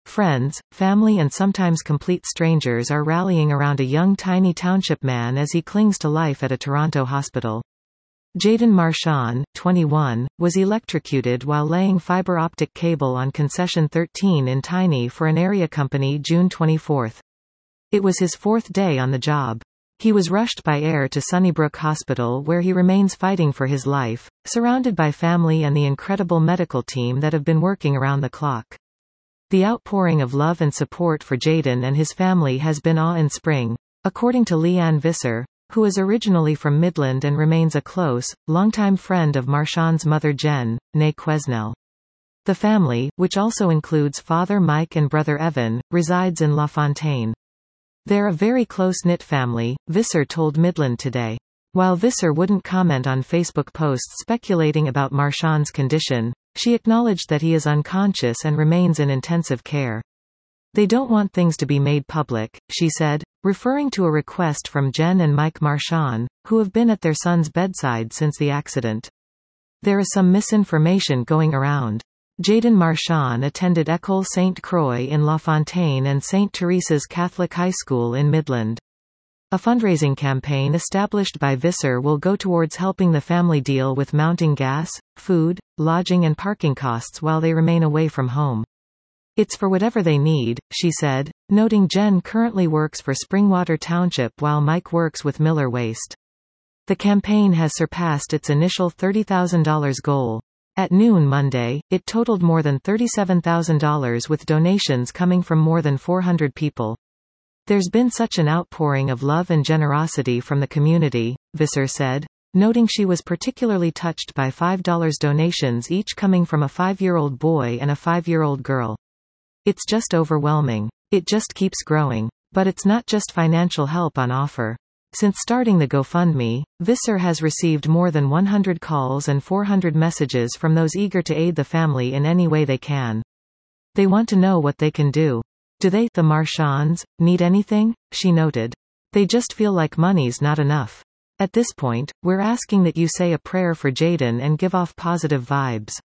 Friends, family and sometimes complete strangers are rallying around a young tiny township man as he clings to life at a Toronto hospital. Jayden Marchand, 21, was electrocuted while laying fiber optic cable on Concession 13 in Tiny for an area company June 24. It was his fourth day on the job. He was rushed by air to Sunnybrook Hospital where he remains fighting for his life, surrounded by family and the incredible medical team that have been working around the clock. The outpouring of love and support for Jayden and his family has been awe-inspiring, according to Leanne Visser, who is originally from Midland and remains a close, longtime friend of Marchand's mother Jen, née Quesnel. The family, which also includes father Mike and brother Evan, resides in LaFontaine. They're a very close-knit family, Visser told Midland Today. While Visser wouldn't comment on Facebook posts speculating about Marchand's condition, she acknowledged that he is unconscious and remains in intensive care. They don't want things to be made public, she said, referring to a request from Jen and Mike Marchand, who have been at their son's bedside since the accident. There is some misinformation going around. Jayden Marchand attended École Sainte Croix in LaFontaine and St. Teresa's Catholic High School in Midland. A fundraising campaign established by Visser will go towards helping the family deal with mounting gas, food, lodging and parking costs while they remain away from home. It's for whatever they need, she said, noting Jen currently works for Springwater Township while Mike works with Miller Waste. The campaign has surpassed its initial $30,000 goal. At noon Monday, it totaled more than $37,000 with donations coming from more than 400 people. There's been such an outpouring of love and generosity from the community, Visser said, noting she was particularly touched by $5 donations each coming from a 5-year-old boy and a 5-year-old girl. It's just overwhelming. It just keeps growing. But it's not just financial help on offer. Since starting the GoFundMe, Visser has received more than 100 calls and 400 messages from those eager to aid the family in any way they can. They want to know what they can do. Do they, the Marchands, need anything? She noted. They just feel like money's not enough. At this point, we're asking that you say a prayer for Jayden and give off positive vibes.